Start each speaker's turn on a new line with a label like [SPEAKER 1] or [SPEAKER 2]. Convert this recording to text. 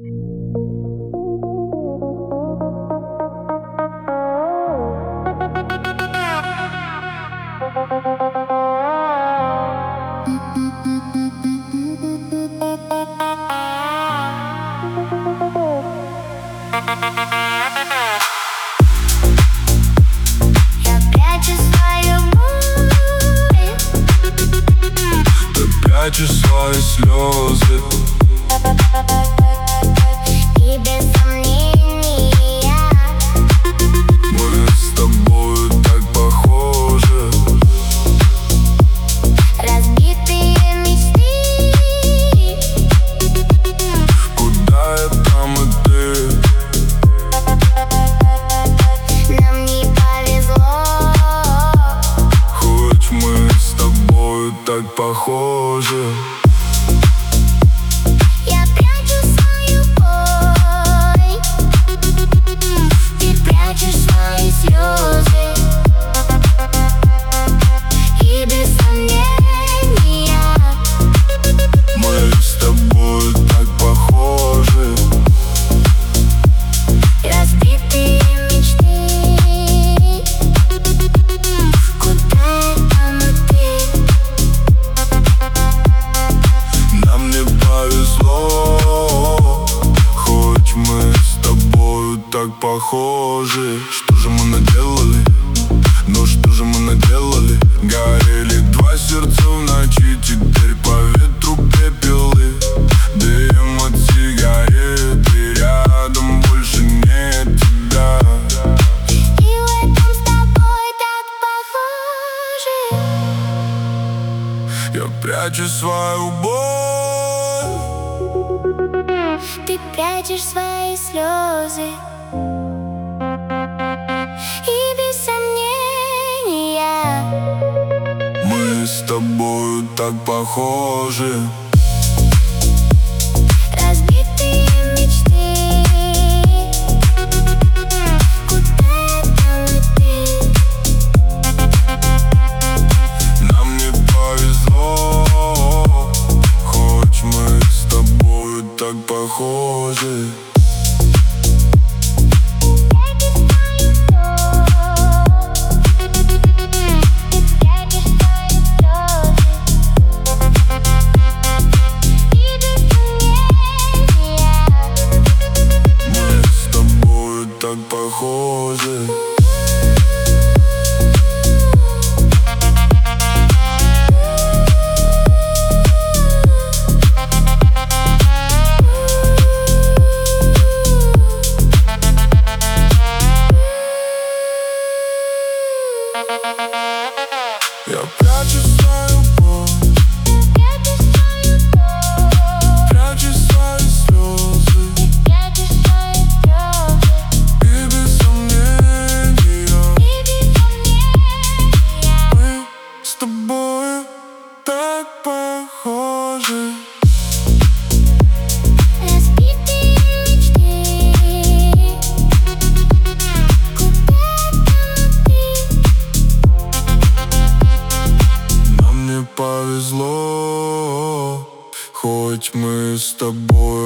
[SPEAKER 1] Прячешь свои слезы
[SPEAKER 2] и без сомнения
[SPEAKER 1] мы с тобою так похожи.
[SPEAKER 2] разбитые мечты.
[SPEAKER 1] Куда я, там и ты.
[SPEAKER 2] Нам не повезло,
[SPEAKER 1] Хоть мы с тобою так похожи.
[SPEAKER 2] я прячу свою боль, ты прячешь свои слезы и без сомнения
[SPEAKER 1] Мы с тобою так похожи.
[SPEAKER 2] разбитые мечты. Куда я, там и ты.
[SPEAKER 1] Нам не повезло, хоть мы с тобою так похожи. Что же мы наделали? Ну что же мы наделали? Горели два сердца в ночи, теперь по ветру пепелы. Дым от сигарет, и рядом больше нет тебя.
[SPEAKER 2] И в этом с тобой так похожи.
[SPEAKER 1] Я прячу свою боль,
[SPEAKER 2] Ты прячешь свои слезы и без сомнения
[SPEAKER 1] мы с тобою так похожи.
[SPEAKER 2] разбитые мечты. Куда я, там и ты.
[SPEAKER 1] Нам не повезло, хоть мы с тобою так похожи. Мы с тобою так похожи. Я прячу свою боль, прячу свои слезы и без сомнения мы с тобою так похожи.
[SPEAKER 2] разбитые мечты. Куда там ты.
[SPEAKER 1] Нам не повезло, хоть мы с тобой